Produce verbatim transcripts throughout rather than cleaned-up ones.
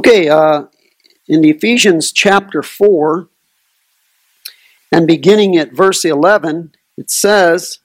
Okay, uh, in Ephesians chapter four, and beginning at verse eleven, it says,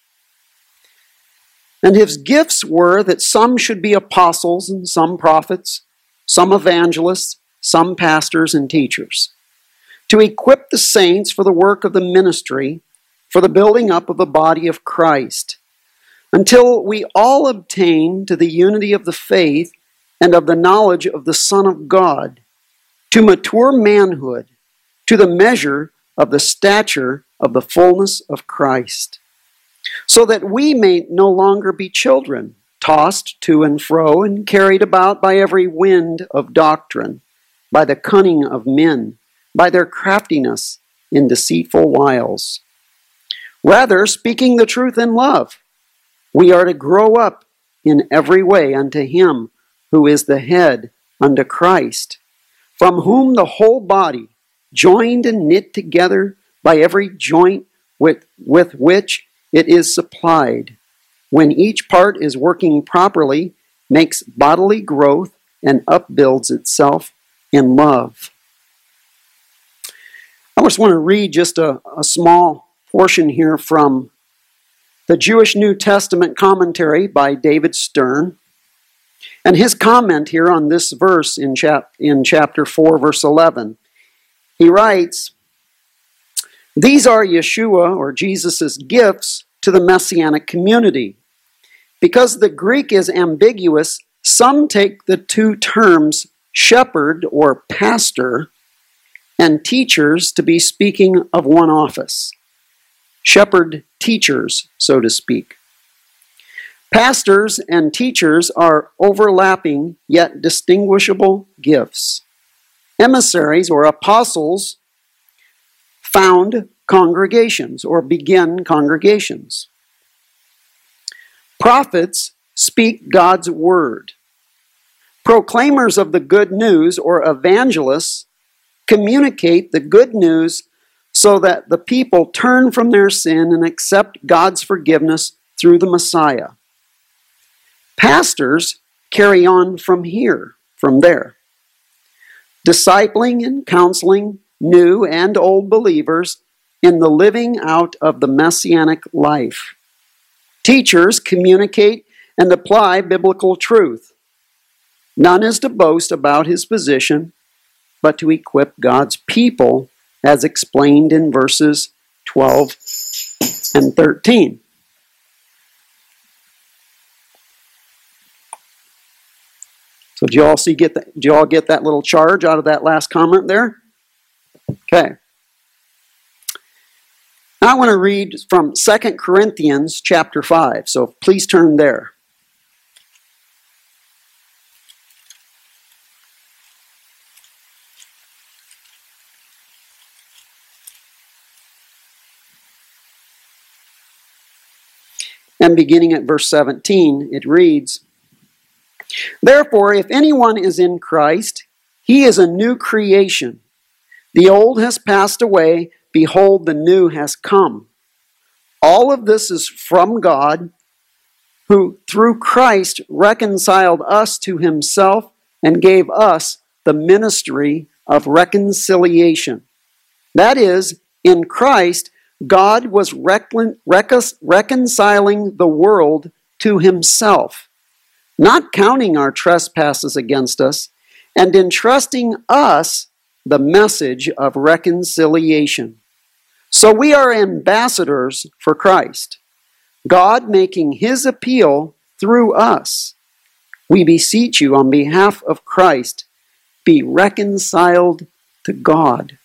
"And his gifts were that some should be apostles, and some prophets, some evangelists, some pastors and teachers, to equip the saints for the work of the ministry, for the building up of the body of Christ, until we all obtain to the unity of the faith and of the knowledge of the Son of God, to mature manhood, to the measure of the stature of the fullness of Christ, so that we may no longer be children, tossed to and fro and carried about by every wind of doctrine, by the cunning of men, by their craftiness in deceitful wiles. Rather, speaking the truth in love, we are to grow up in every way unto Him who is the head, unto Christ, from whom the whole body, joined and knit together by every joint with, with which it is supplied, when each part is working properly, makes bodily growth and upbuilds itself in love." I just want to read just a, a small portion here from the Jewish New Testament commentary by David Stern. And his comment here on this verse in, chap- in chapter four, verse eleven, he writes, "These are Yeshua, or Jesus' gifts to the Messianic community. Because the Greek is ambiguous, some take the two terms shepherd or pastor and teachers to be speaking of one office. Shepherd teachers, so to speak. Pastors and teachers are overlapping yet distinguishable gifts. Emissaries or apostles found congregations or begin congregations. Prophets speak God's word. Proclaimers of the good news or evangelists communicate the good news so that the people turn from their sin and accept God's forgiveness through the Messiah. Pastors carry on from here, from there, discipling and counseling new and old believers in the living out of the Messianic life. Teachers communicate and apply biblical truth. None is to boast about his position, but to equip God's people, as explained in verses twelve and thirteen. So did you all see get that, did you all get that little charge out of that last comment there? Okay. Now I want to read from Second Corinthians chapter five. So please turn there. And beginning at verse seventeen, it reads, "Therefore, if anyone is in Christ, he is a new creation. The old has passed away, behold, the new has come. All of this is from God, who through Christ reconciled us to himself and gave us the ministry of reconciliation. That is, in Christ, God was recon- recon- reconciling the world to himself, not counting our trespasses against us, and entrusting us the message of reconciliation. So we are ambassadors for Christ, God making his appeal through us. We beseech you on behalf of Christ, be reconciled to God."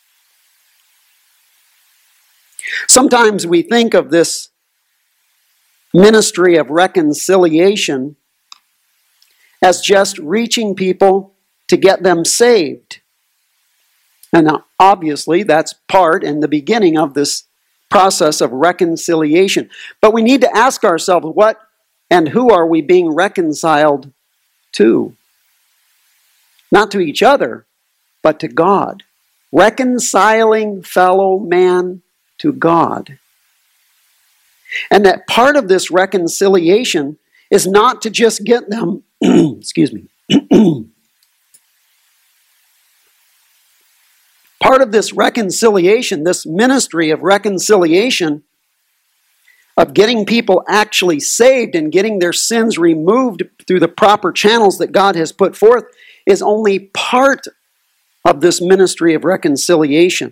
Sometimes we think of this ministry of reconciliation as just reaching people to get them saved. And obviously that's part and the beginning of this process of reconciliation. But we need to ask ourselves, what and who are we being reconciled to? Not to each other, but to God. Reconciling fellow man to God. And that part of this reconciliation is not to just get them, excuse me, Part of this reconciliation, this ministry of reconciliation, of getting people actually saved and getting their sins removed through the proper channels that God has put forth, is only part of this ministry of reconciliation.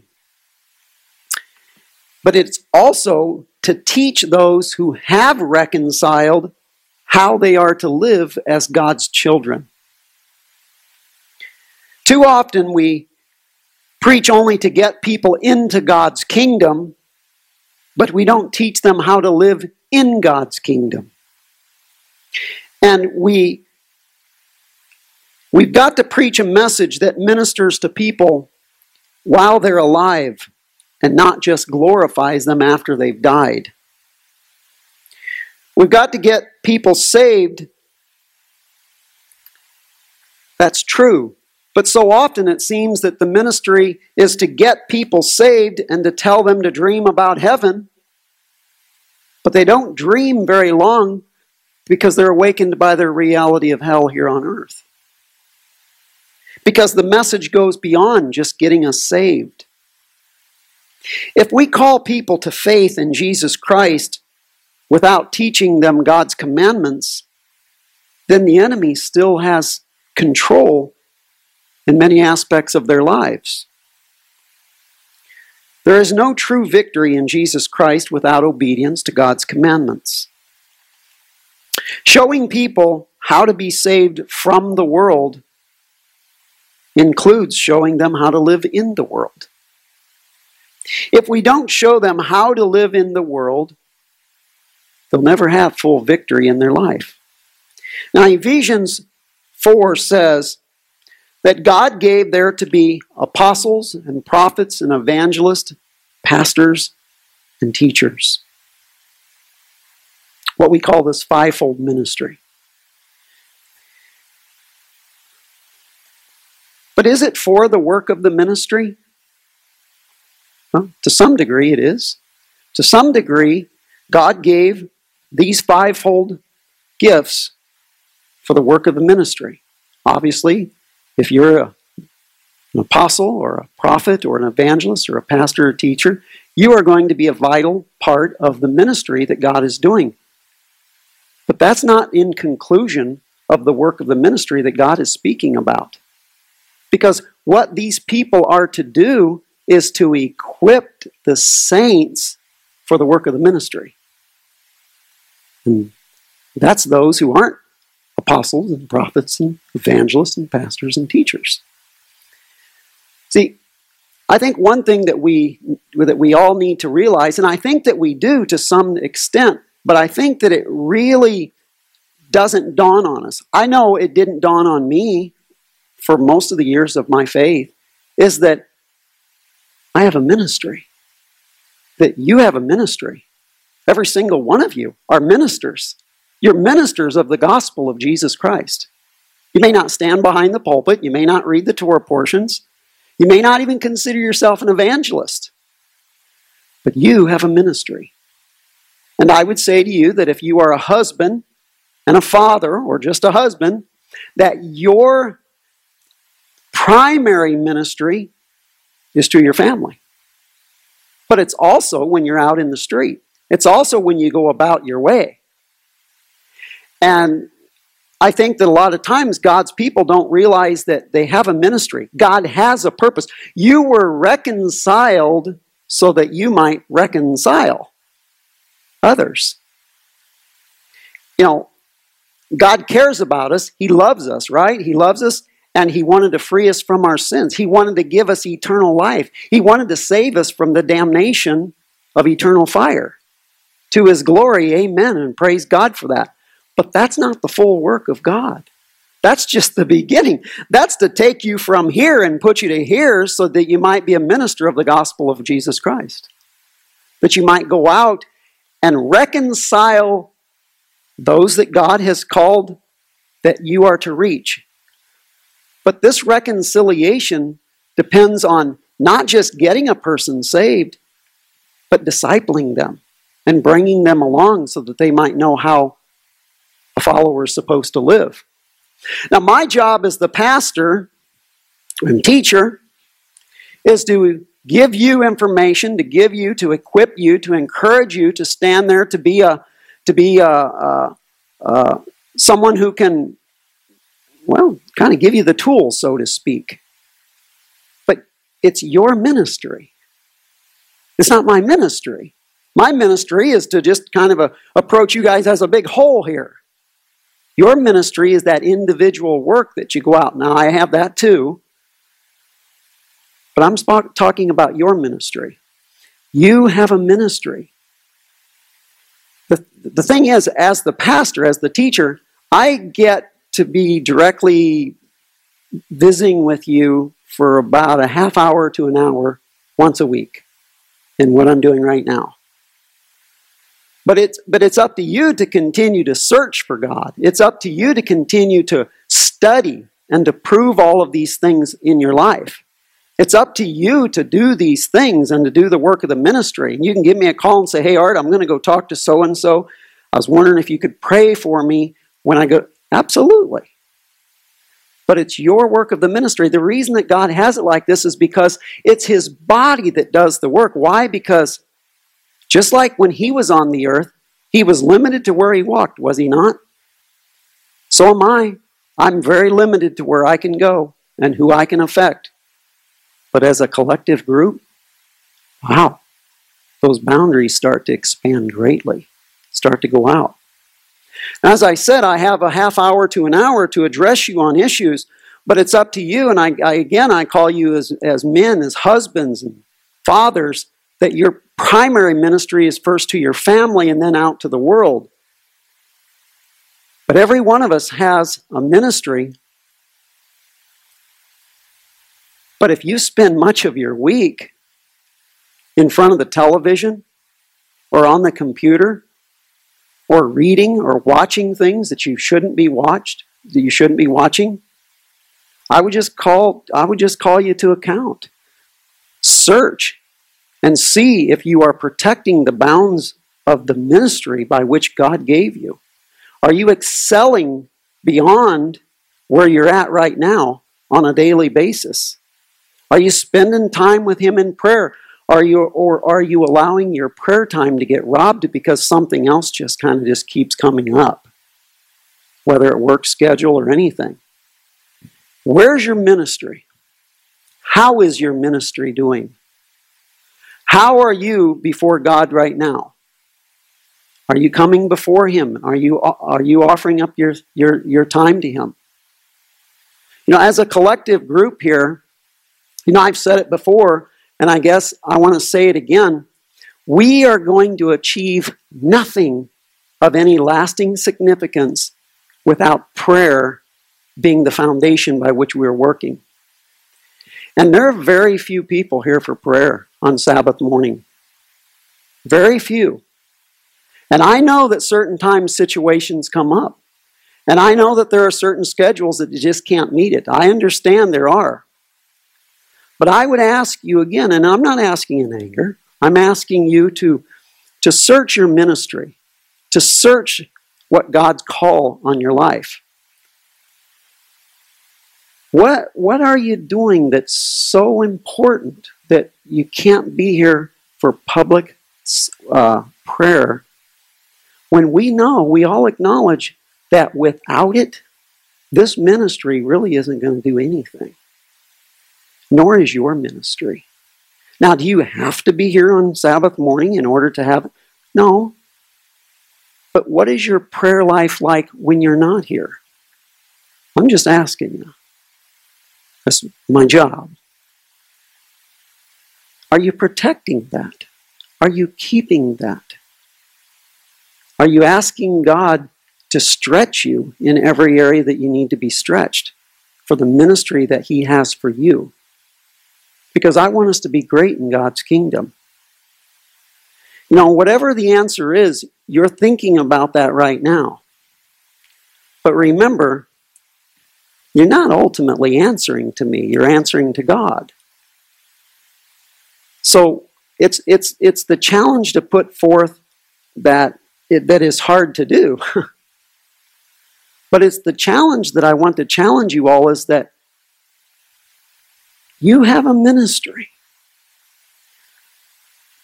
But it's also to teach those who have reconciled how they are to live as God's children. Too often we preach only to get people into God's kingdom, but we don't teach them how to live in God's kingdom. And we, we've got to preach a message that ministers to people while they're alive and not just glorifies them after they've died. We've got to get people saved. That's true. But so often it seems that the ministry is to get people saved and to tell them to dream about heaven. But they don't dream very long because they're awakened by the reality of hell here on earth. Because the message goes beyond just getting us saved. If we call people to faith in Jesus Christ without teaching them God's commandments, then the enemy still has control in many aspects of their lives. There is no true victory in Jesus Christ without obedience to God's commandments. Showing people how to be saved from the world includes showing them how to live in the world. If we don't show them how to live in the world, they'll never have full victory in their life. Now, Ephesians four says that God gave there to be apostles and prophets and evangelists, pastors and teachers. What we call this fivefold ministry. But is it for the work of the ministry? Well, to some degree it is. To some degree, God gave these fivefold gifts for the work of the ministry. Obviously, if you're a, an apostle or a prophet or an evangelist or a pastor or teacher, you are going to be a vital part of the ministry that God is doing. But that's not in conclusion of the work of the ministry that God is speaking about. Because what these people are to do is to equip the saints for the work of the ministry. And that's those who aren't apostles and prophets and evangelists and pastors and teachers. See, I think one thing that we that we all need to realize, and I think that we do to some extent, but I think that it really doesn't dawn on us. I know it didn't dawn on me for most of the years of my faith, is that I have a ministry. That you have a ministry. Every single one of you are ministers. You're ministers of the gospel of Jesus Christ. You may not stand behind the pulpit. You may not read the Torah portions. You may not even consider yourself an evangelist. But you have a ministry. And I would say to you that if you are a husband and a father, or just a husband, that your primary ministry is to your family. But it's also when you're out in the street. It's also when you go about your way. And I think that a lot of times God's people don't realize that they have a ministry. God has a purpose. You were reconciled so that you might reconcile others. You know, God cares about us. He loves us, right? He loves us, and He wanted to free us from our sins. He wanted to give us eternal life. He wanted to save us from the damnation of eternal fire. To His glory, amen, and praise God for that. But that's not the full work of God. That's just the beginning. That's to take you from here and put you to here so that you might be a minister of the gospel of Jesus Christ. That you might go out and reconcile those that God has called that you are to reach. But this reconciliation depends on not just getting a person saved, but discipling them and bringing them along so that they might know how a follower is supposed to live. Now, my job as the pastor and teacher is to give you information, to give you, to equip you, to encourage you to stand there, to be a, to be a, a, a someone who can, well, kind of give you the tools, so to speak. But it's your ministry. It's not my ministry. My ministry is to just kind of a, approach you guys as a big whole here. Your ministry is that individual work that you go out. Now, I have that too. But I'm sp- talking about your ministry. You have a ministry. The, the thing is, as the pastor, as the teacher, I get to be directly visiting with you for about a half hour to an hour once a week in what I'm doing right now. But it's, but it's up to you to continue to search for God. It's up to you to continue to study and to prove all of these things in your life. It's up to you to do these things and to do the work of the ministry. And you can give me a call and say, hey, Art, I'm going to go talk to so-and-so. I was wondering if you could pray for me when I go. Absolutely. But it's your work of the ministry. The reason that God has it like this is because it's His body that does the work. Why? Because just like when He was on the earth, He was limited to where He walked, was He not? So am I. I'm very limited to where I can go and who I can affect. But as a collective group, wow, those boundaries start to expand greatly, start to go out. As I said, I have a half hour to an hour to address you on issues, but it's up to you. And I, I again, I call you as, as men, as husbands and fathers, that your primary ministry is first to your family and then out to the world. But every one of us has a ministry. But if you spend much of your week in front of the television or on the computer or reading or watching things that you shouldn't be watched, that you shouldn't be watching, I would just call I would just call you to account. Search and see if you are protecting the bounds of the ministry by which God gave you. Are you excelling beyond where you're at right now on a daily basis? Are you spending time with Him in prayer? Are you, or are you allowing your prayer time to get robbed because something else just kind of just keeps coming up? Whether it work schedule or anything. Where's your ministry? How is your ministry doing? How are you before God right now? Are you coming before Him? Are you, are you offering up your, your, your time to Him? You know, as a collective group here, you know, I've said it before, and I guess I want to say it again. We are going to achieve nothing of any lasting significance without prayer being the foundation by which we are working. And there are very few people here for prayer on Sabbath morning. Very few. And I know that certain times situations come up. And I know that there are certain schedules that you just can't meet it. I understand there are. But I would ask you again, and I'm not asking in anger, I'm asking you to, to search your ministry, to search what God's call on your life. What, what are you doing that's so important that you can't be here for public uh, prayer when we know, we all acknowledge that without it, this ministry really isn't going to do anything? Nor is your ministry. Now, do you have to be here on Sabbath morning in order to have it? No. But what is your prayer life like when you're not here? I'm just asking you. That's my job. Are you protecting that? Are you keeping that? Are you asking God to stretch you in every area that you need to be stretched for the ministry that He has for you? Because I want us to be great in God's kingdom. You know, whatever the answer is, you're thinking about that right now. But remember, you're not ultimately answering to me. You're answering to God. So it's it's it's the challenge to put forth that it, that is hard to do. But it's the challenge that I want to challenge you all is that you have a ministry.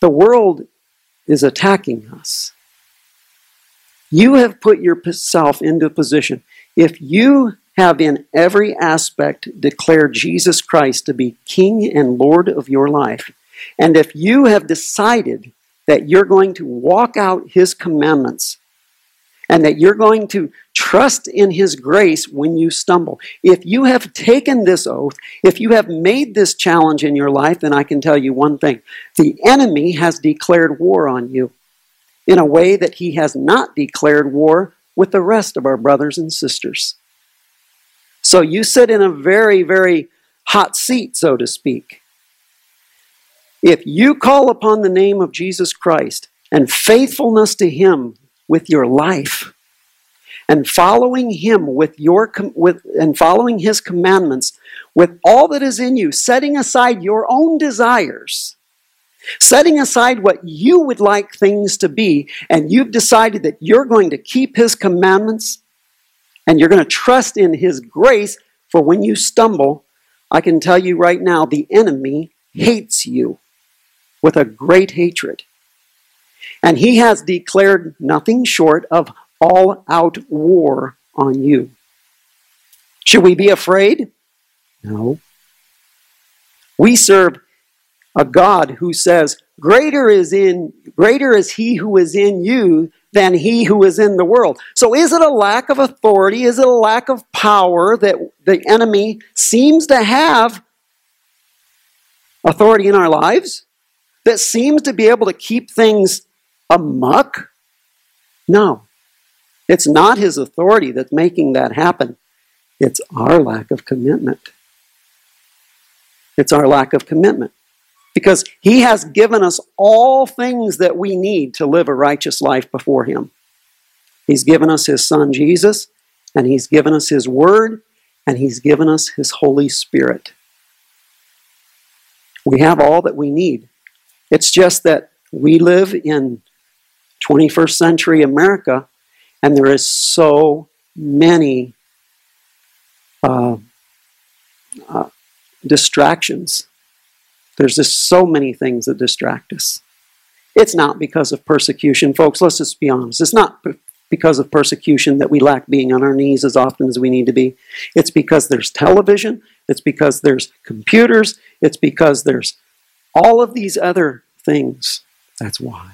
The world is attacking us. You have put yourself into a position. If you have in every aspect declared Jesus Christ to be King and Lord of your life, and if you have decided that you're going to walk out His commandments, and that you're going to trust in His grace when you stumble, if you have taken this oath, if you have made this challenge in your life, then I can tell you one thing. The enemy has declared war on you in a way that he has not declared war with the rest of our brothers and sisters. So you sit in a very, very hot seat, so to speak. If you call upon the name of Jesus Christ and faithfulness to Him with your life, and following Him with your with and following His commandments with all that is in you, setting aside your own desires, setting aside what you would like things to be, and you've decided that you're going to keep His commandments and you're going to trust in His grace for when you stumble, I can tell you right now, the enemy hates you with a great hatred. And he has declared nothing short of all-out war on you. Should we be afraid? No. We serve a God who says, greater is in greater is He who is in you than he who is in the world. So is it a lack of authority? Is it a lack of power that the enemy seems to have authority in our lives? That seems to be able to keep things amuck? No. It's not his authority that's making that happen. It's our lack of commitment. It's our lack of commitment. Because he has given us all things that we need to live a righteous life before him. He's given us his Son Jesus, and he's given us his Word, and he's given us his Holy Spirit. We have all that we need. It's just that we live in twenty-first century America, and there is so many uh, uh, distractions. There's just so many things that distract us. It's not because of persecution, folks. Let's just be honest. It's not because of persecution that we lack being on our knees as often as we need to be. It's because there's television. It's because there's computers. It's because there's all of these other things. That's why.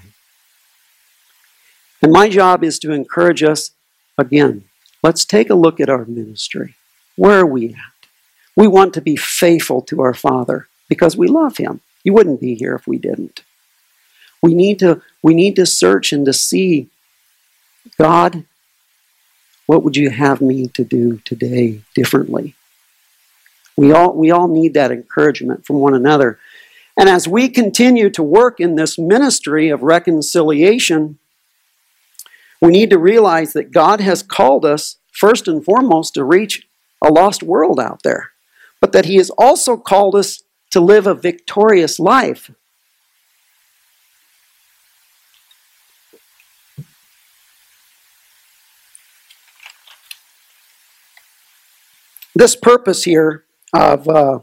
And my job is to encourage us, again, let's take a look at our ministry. Where are we at? We want to be faithful to our Father because we love him. You wouldn't be here if we didn't. We need to, we need to search and to see, God, what would you have me to do today differently? We all, we all need that encouragement from one another. And as we continue to work in this ministry of reconciliation, we need to realize that God has called us, first and foremost, to reach a lost world out there, but that he has also called us to live a victorious life. This purpose here of, uh,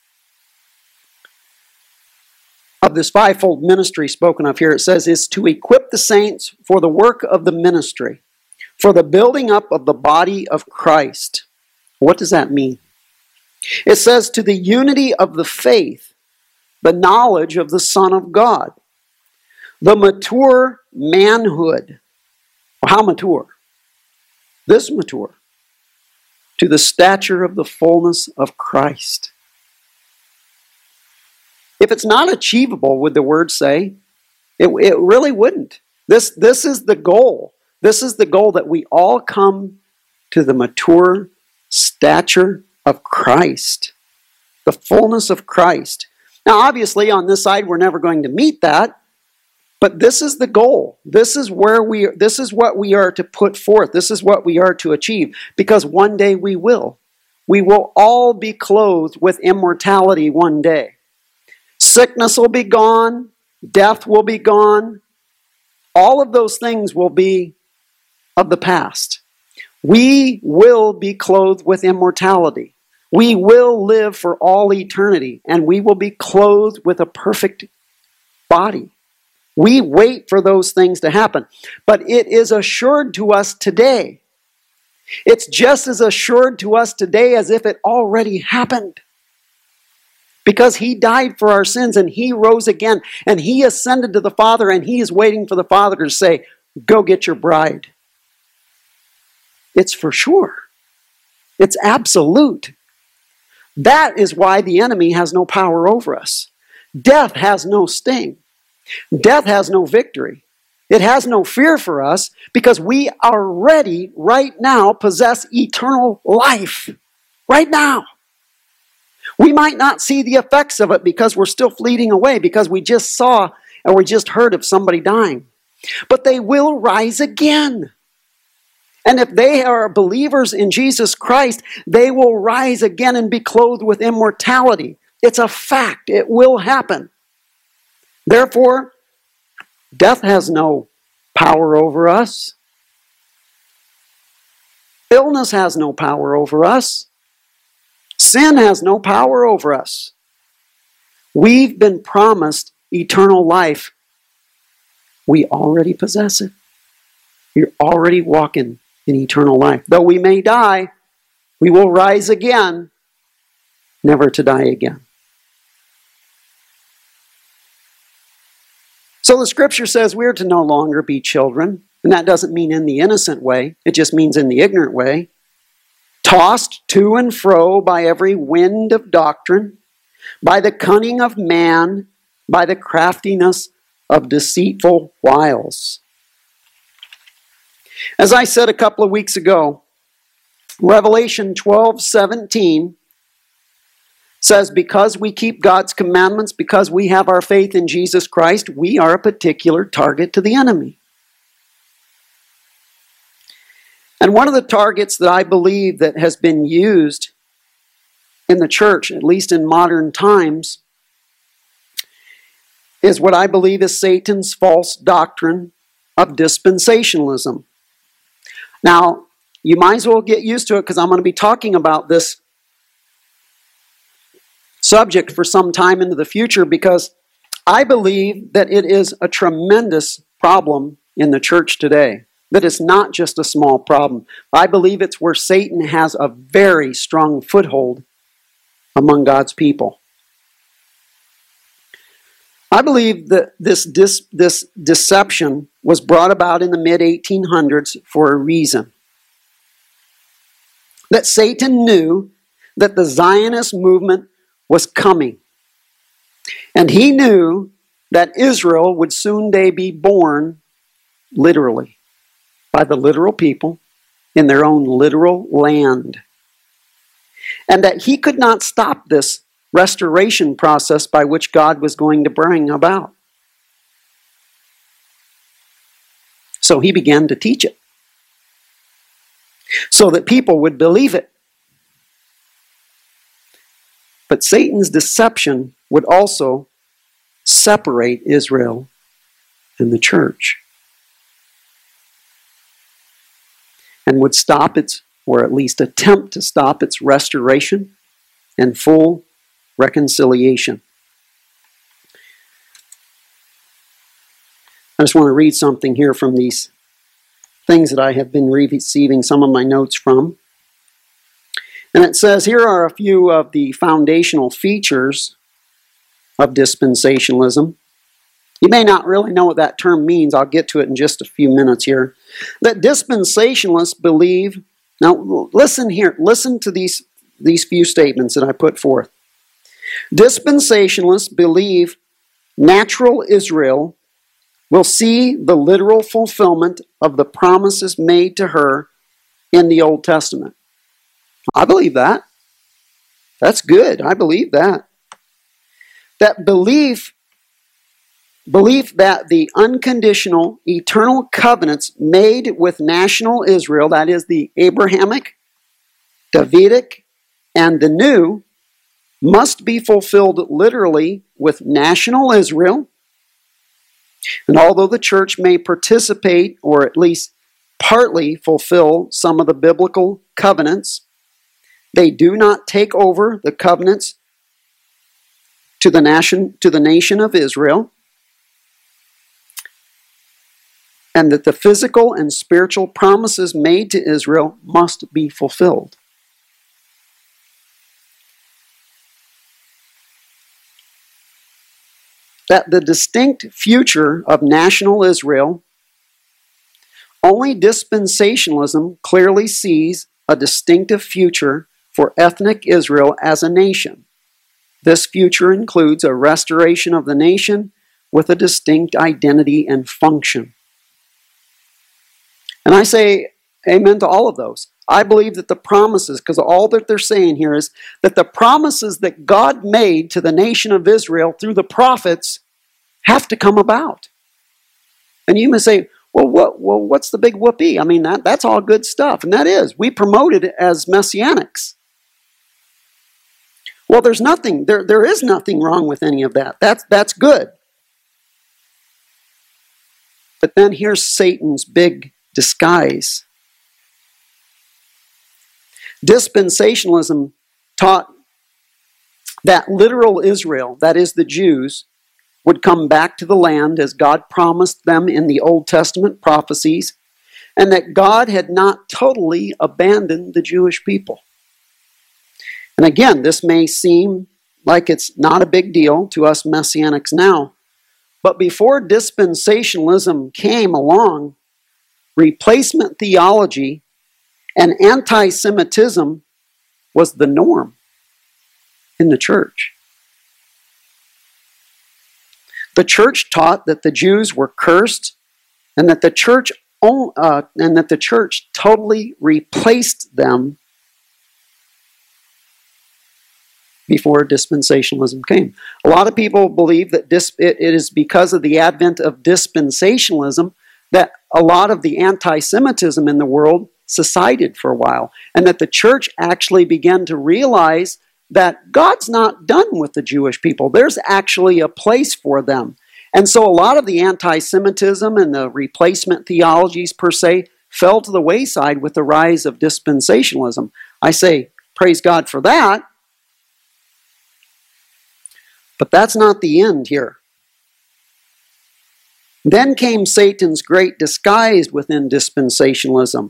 of this fivefold ministry spoken of here, it says, is to equip the saints for the work of the ministry, for the building up of the body of Christ. What does that mean? It says to the unity of the faith, the knowledge of the Son of God, the mature manhood. Well, how mature? This mature. To the stature of the fullness of Christ. If it's not achievable, would the word say? It, it really wouldn't. This, this is the goal. This is the goal, that we all come to the mature stature of Christ. The fullness of Christ. Now, obviously, on this side, we're never going to meet that. But this is the goal. This is where we are, this is what we are to put forth. This is what we are to achieve. Because one day we will. We will all be clothed with immortality one day. Sickness will be gone. Death will be gone. All of those things will be of the past. We will be clothed with immortality. We will live for all eternity. And we will be clothed with a perfect body. We wait for those things to happen. But it is assured to us today. It's just as assured to us today as if it already happened. Because he died for our sins and he rose again and he ascended to the Father and he is waiting for the Father to say, go get your bride. It's for sure. It's absolute. That is why the enemy has no power over us. Death has no sting. Death has no victory. It has no fear for us because we already, right now, possess eternal life. Right now. We might not see the effects of it because we're still fleeting away, because we just saw or we just heard of somebody dying. But they will rise again. And if they are believers in Jesus Christ, they will rise again and be clothed with immortality. It's a fact. It will happen. Therefore, death has no power over us. Illness has no power over us. Sin has no power over us. We've been promised eternal life. We already possess it. You're already walking in eternal life. Though we may die, we will rise again, never to die again. So the scripture says we're to no longer be children, and that doesn't mean in the innocent way. It just means in the ignorant way. Tossed to and fro by every wind of doctrine, by the cunning of man, by the craftiness of deceitful wiles. As I said a couple of weeks ago, Revelation twelve seventeen says, because we keep God's commandments, because we have our faith in Jesus Christ, we are a particular target to the enemy. And one of the targets that I believe that has been used in the church, at least in modern times, is what I believe is Satan's false doctrine of dispensationalism. Now, you might as well get used to it because I'm going to be talking about this subject for some time into the future, because I believe that it is a tremendous problem in the church today. That it's not just a small problem. I believe it's where Satan has a very strong foothold among God's people. I believe that this, dis, this deception was brought about in the mid eighteen hundreds for a reason. That Satan knew that the Zionist movement was coming. And he knew that Israel would soon day be born literally, by the literal people in their own literal land. And that he could not stop this restoration process by which God was going to bring about. So he began to teach it, so that people would believe it. But Satan's deception would also separate Israel and the church, and would stop its, or at least attempt to stop its restoration and full reconciliation. I just want to read something here from these things that I have been receiving some of my notes from. And it says, here are a few of the foundational features of dispensationalism. You may not really know what that term means. I'll get to it in just a few minutes here. That dispensationalists believe, now listen here, listen to these, these few statements that I put forth. Dispensationalists believe natural Israel will see the literal fulfillment of the promises made to her in the Old Testament. I believe that. That's good. I believe that. That belief Belief that the unconditional, eternal covenants made with national Israel, that is the Abrahamic, Davidic, and the new, must be fulfilled literally with national Israel. And although the church may participate, or at least partly fulfill some of the biblical covenants, they do not take over the covenants to the nation, to the nation of Israel. and that the physical and spiritual promises made to Israel must be fulfilled. That the distinct future of national Israel, only dispensationalism clearly sees a distinctive future for ethnic Israel as a nation. This future includes a restoration of the nation with a distinct identity and function. And I say amen to all of those. I believe that the promises, because all that they're saying here is that the promises that God made to the nation of Israel through the prophets have to come about. And you may say, well, what, well what's the big whoopee? I mean, that, that's all good stuff. And that is. We promote it as messianics. Well, there's nothing, there, there is nothing wrong with any of that. That's, that's good. But then here's Satan's big disguise. Dispensationalism taught that literal Israel, that is the Jews, would come back to the land as God promised them in the Old Testament prophecies, and that God had not totally abandoned the Jewish people. And again, this may seem like it's not a big deal to us Messianics now, but before dispensationalism came along, replacement theology and anti-Semitism was the norm in the church. The church taught that the Jews were cursed, and that the church uh, and that the church totally replaced them before dispensationalism came. A lot of people believe that this, it, it is because of the advent of dispensationalism that a lot of the anti-Semitism in the world subsided for a while, and that the church actually began to realize that God's not done with the Jewish people. There's actually a place for them. And so a lot of the anti-Semitism and the replacement theologies per se fell to the wayside with the rise of dispensationalism. I say, praise God for that. But that's not the end here. Then came Satan's great disguise within dispensationalism.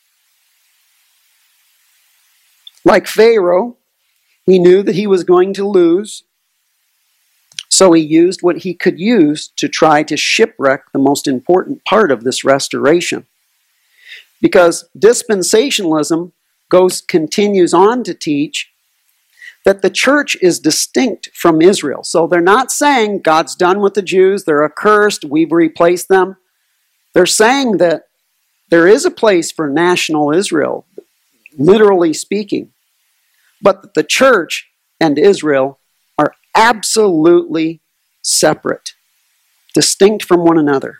Like Pharaoh, he knew that he was going to lose, so he used what he could use to try to shipwreck the most important part of this restoration. Because dispensationalism goes continues on to teach that the church is distinct from Israel. So they're not saying God's done with the Jews, they're accursed, we've replaced them. They're saying that there is a place for national Israel, literally speaking, but that the church and Israel are absolutely separate, distinct from one another.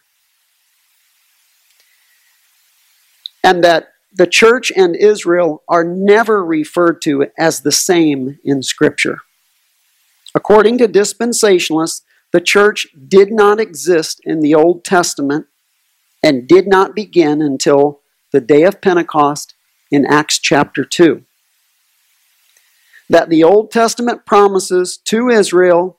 And that the church and Israel are never referred to as the same in Scripture. According to dispensationalists, the church did not exist in the Old Testament and did not begin until the day of Pentecost in Acts chapter two. That the Old Testament promises to Israel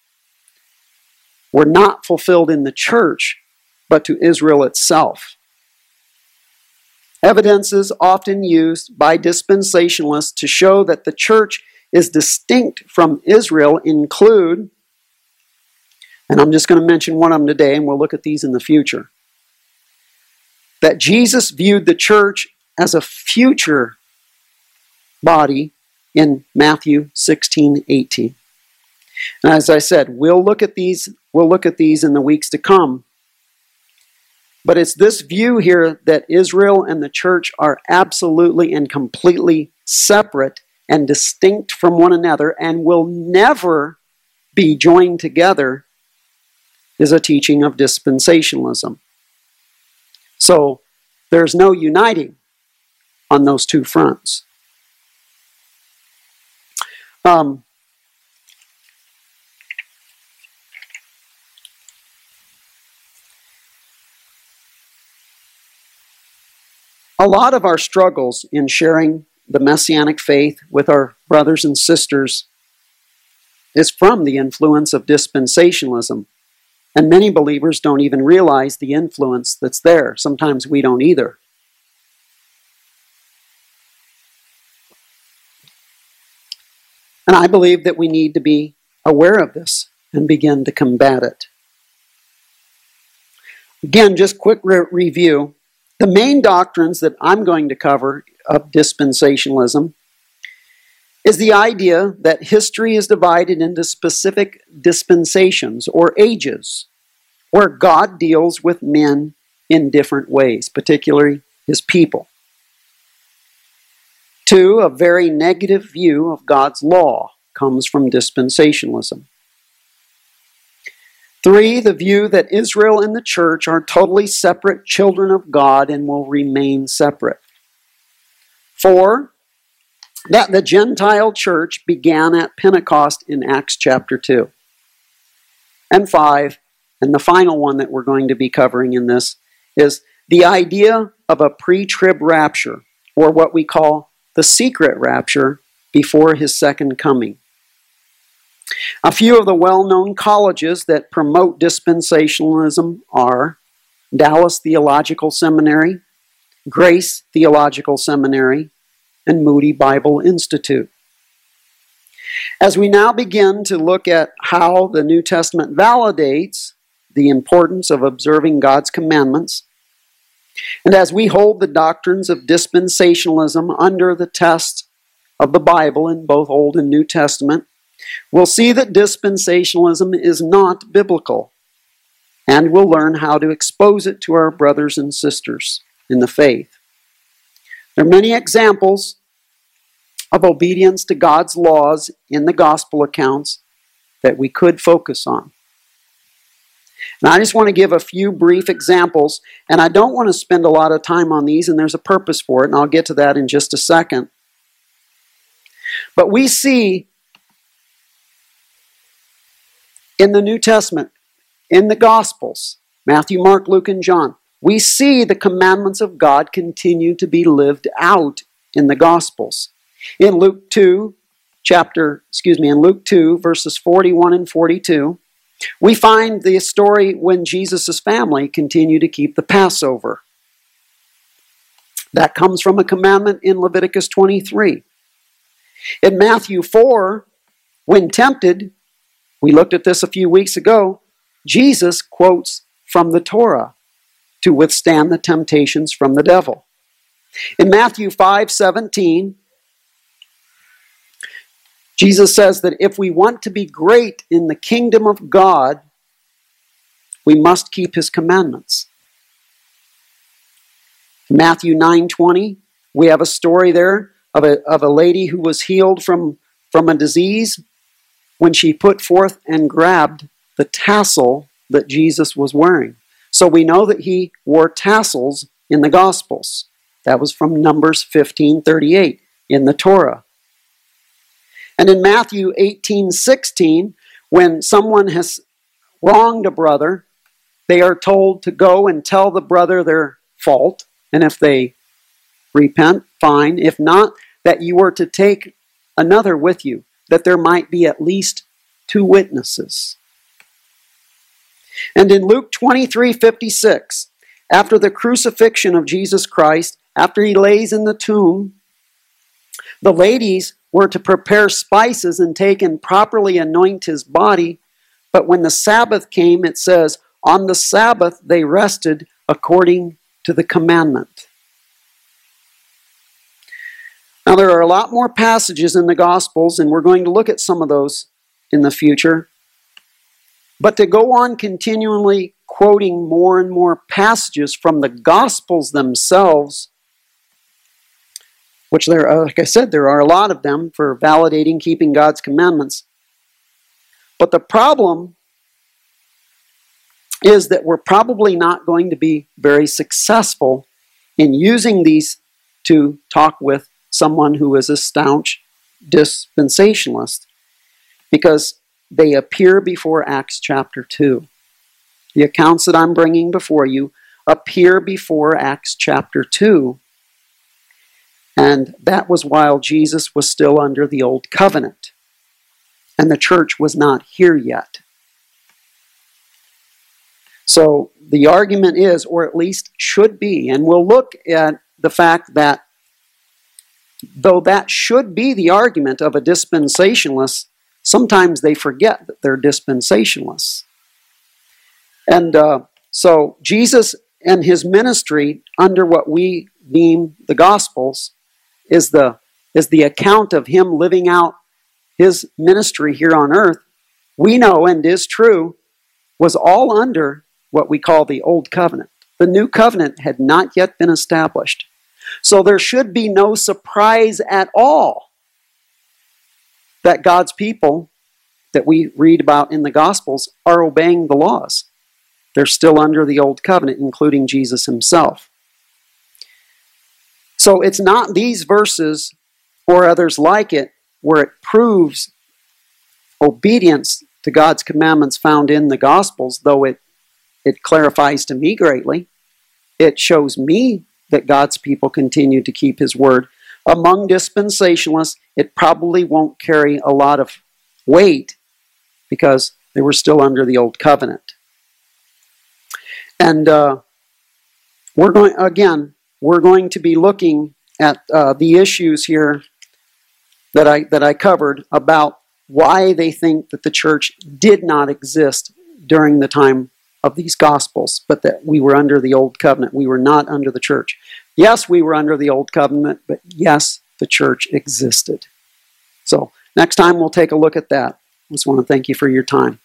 were not fulfilled in the church, but to Israel itself. Evidences often used by dispensationalists to show that the church is distinct from Israel include, and I'm just going to mention one of them today, and we'll look at these in the future, that Jesus viewed the church as a future body in Matthew sixteen eighteen. And as I said, we'll look at these, we'll look at these in the weeks to come. But it's this view here that Israel and the church are absolutely and completely separate and distinct from one another and will never be joined together is a teaching of dispensationalism. So there's no uniting on those two fronts. Um, A lot of our struggles in sharing the Messianic faith with our brothers and sisters is from the influence of dispensationalism. And many believers don't even realize the influence that's there. Sometimes we don't either. And I believe that we need to be aware of this and begin to combat it. Again, just quick re- review. The main doctrines that I'm going to cover of dispensationalism is the idea that history is divided into specific dispensations or ages where God deals with men in different ways, particularly his people. Two, a very negative view of God's law comes from dispensationalism. Three, the view that Israel and the church are totally separate children of God and will remain separate. Four, that the Gentile church began at Pentecost in Acts chapter two. And five, and the final one that we're going to be covering in this, is the idea of a pre-trib rapture, or what we call the secret rapture before his second coming. A few of the well-known colleges that promote dispensationalism are Dallas Theological Seminary, Grace Theological Seminary, and Moody Bible Institute. As we now begin to look at how the New Testament validates the importance of observing God's commandments, and as we hold the doctrines of dispensationalism under the test of the Bible in both Old and New Testament, we'll see that dispensationalism is not biblical, and we'll learn how to expose it to our brothers and sisters in the faith. There are many examples of obedience to God's laws in the gospel accounts that we could focus on. And I just want to give a few brief examples, and I don't want to spend a lot of time on these, and there's a purpose for it, and I'll get to that in just a second. But we see in the New Testament, in the Gospels, Matthew, Mark, Luke, and John, we see the commandments of God continue to be lived out in the Gospels. In Luke two, chapter, excuse me, in Luke two, verses forty-one and forty-two, we find the story when Jesus' family continue to keep the Passover. That comes from a commandment in Leviticus twenty-three. In Matthew four, when tempted, we looked at this a few weeks ago, Jesus quotes from the Torah to withstand the temptations from the devil. In Matthew five seventeen, Jesus says that if we want to be great in the kingdom of God, we must keep his commandments. In Matthew nine twenty, we have a story there of a, of a lady who was healed from, from a disease when she put forth and grabbed the tassel that Jesus was wearing. So we know that he wore tassels in the Gospels. That was from Numbers fifteen thirty-eight in the Torah. And in Matthew eighteen sixteen, when someone has wronged a brother, they are told to go and tell the brother their fault. And if they repent, fine. If not, that you are to take another with you, that there might be at least two witnesses. And in Luke twenty-three fifty-six, after the crucifixion of Jesus Christ, after he lays in the tomb, the ladies were to prepare spices and take and properly anoint his body. But when the Sabbath came, it says, on the Sabbath they rested according to the commandment. Now there are a lot more passages in the Gospels, and we're going to look at some of those in the future. But to go on continually quoting more and more passages from the Gospels themselves, which there are, like I said, there are a lot of them for validating keeping God's commandments. But the problem is that we're probably not going to be very successful in using these to talk with someone who is a staunch dispensationalist, because they appear before Acts chapter two. The accounts that I'm bringing before you appear before Acts chapter two. And that was while Jesus was still under the old covenant. And the church was not here yet. So the argument is, or at least should be, and we'll look at the fact that though that should be the argument of a dispensationalist, sometimes they forget that they're dispensationalists. And uh, so Jesus and his ministry under what we deem the Gospels is the, is the account of him living out his ministry here on earth. We know, and is true, was all under what we call the Old Covenant. The New Covenant had not yet been established. So there should be no surprise at all that God's people that we read about in the Gospels are obeying the laws. They're still under the Old Covenant, including Jesus himself. So it's not these verses or others like it where it proves obedience to God's commandments found in the Gospels, though it, it clarifies to me greatly. It shows me that God's people continue to keep his word. Among dispensationalists, it probably won't carry a lot of weight because they were still under the Old Covenant. And uh, we're going, again, we're going to be looking at uh, the issues here that I, that I covered about why they think that the church did not exist during the time of these Gospels, but that we were under the Old Covenant. We were not under the church. Yes, we were under the Old Covenant, but yes, the church existed. So next time we'll take a look at that. I just want to thank you for your time.